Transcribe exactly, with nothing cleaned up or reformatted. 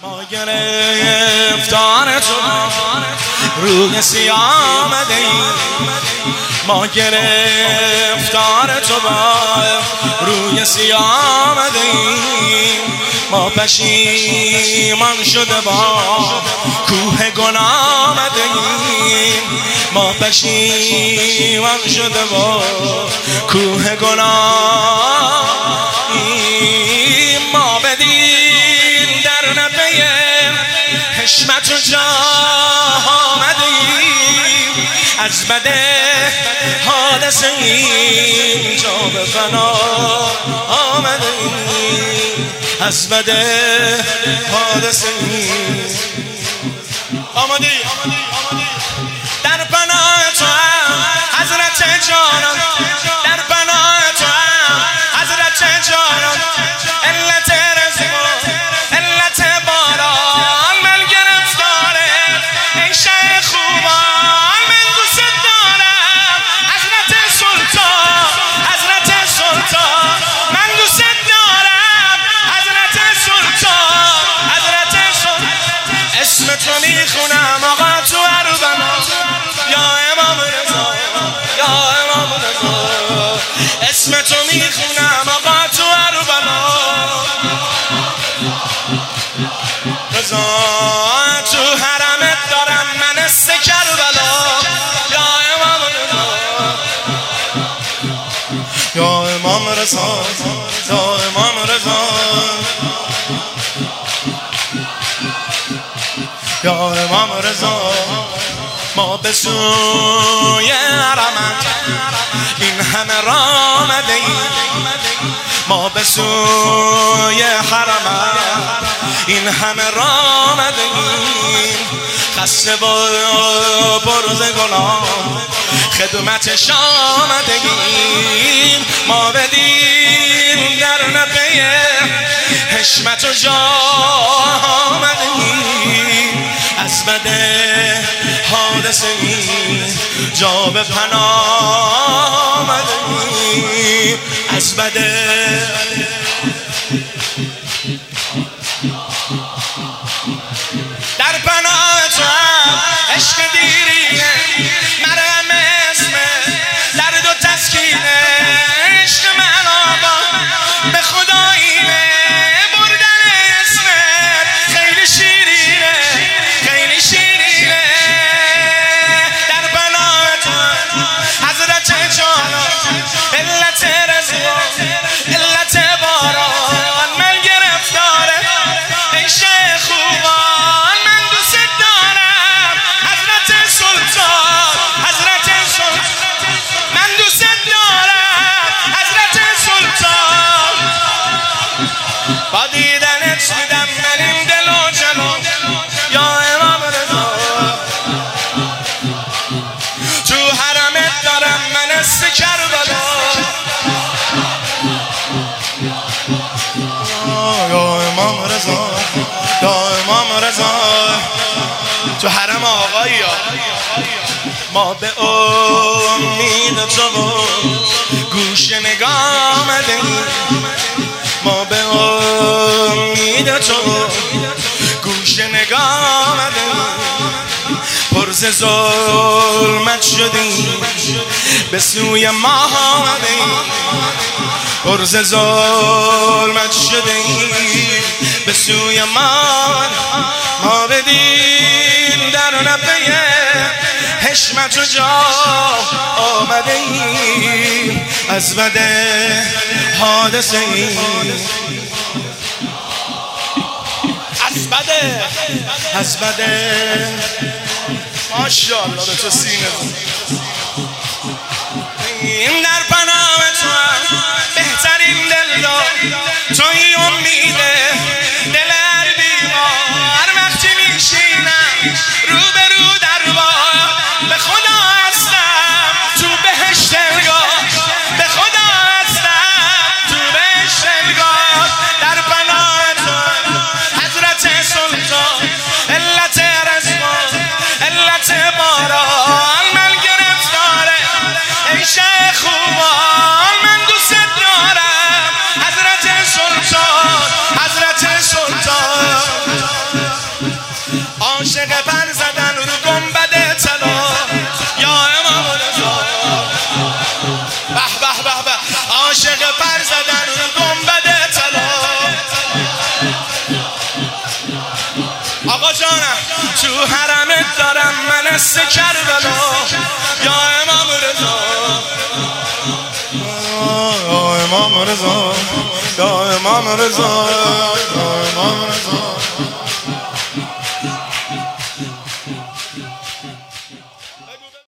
ما گرفتار تو روی سیاه آمده ایم، ما گرفتار تو روی سیاه آمده ایم، ما پشیمان شده با کوه گناه آمده ایم، ما پشیمان شده با کوه گناه ایم، ما بدین در نفع حشمت و جاه آمده ایم، از بده حادثه ایم جا به فنا آمده ایم، از بده حادثه ایم آمده ایم در پناه تو هم حضرت جانان، در پناه تو هم حضرت جانان، علت رزق علت باران من گرفتاره ای شه خوبان، من دوست دارم حضرت سلطان، حضرت سلطان من دوست دارم حضرت سلطان، حضرت سلطان اسم تو میخونم آقا تو اربنا یا امام رضا، یا امام رضا اسم تو میخونم آقا تو اربنا رضا، تو حرمت دارم من است کربلا یا امام رضا، یا امام رضا، یا امام رضا، یا امام رضا. ما به سوی حرمت این همه راه آمده ایم، ما به سوی حرمت این همه راه آمده ایم، خسته با برز گناه خدمتش آمده ایم، ما بدین در نفع حشمت و جاه آمده ایم، از بده حادثه ایم جا به پناه آمده ایم، از بده در پناه تو هم عشق دیرینه مرهم اسم درد و تسکینه، عشق من آقا به خدایینه بردن اسمت خیلی شیرینه خیلی شیرینه، در پناه تو حضرت جانان، علت رزق علت باران من گرفتاره ای شه خوبان، من دوست دارم حضرت سلطان، حضرت سلطان من دوست دارم حضرت سلطان، با دیدنت میدم من این دل و جنون یا امام رضا، تو حرمت دارم من است کربلا یا امام رضا، یا امام رضا، تو حرم آقایی ما به امید تو گوش نگاه آمده ایم، ما به امید تو گوش نگاه آمده ایم، پر ز ظلمت شدیم به سوی ماه آمده ایم، پر ز ظلمت شدیم به سوی ماه، ما بدین در نفع حشمت و جاه آمده ایم، از بده حادثه ایم، از بده از بده ماشاءالله به تو سینه این در پناه تو بهترین دل دار توی امیده دل هر بیمار وقتی میشینم رو به رو در بار به خدا هستم تو بهشت دلگاه، به خدا هستم تو بهشت دلگاه، در پناه تو حضرت سلطان، علت رزق علت باران من گرفتاره ای شه خوبان، من دوست دارم حضرت سلطان، حضرت منس کربلا یا امام رضا یا امام رضا یا امام رضا یا امام رضا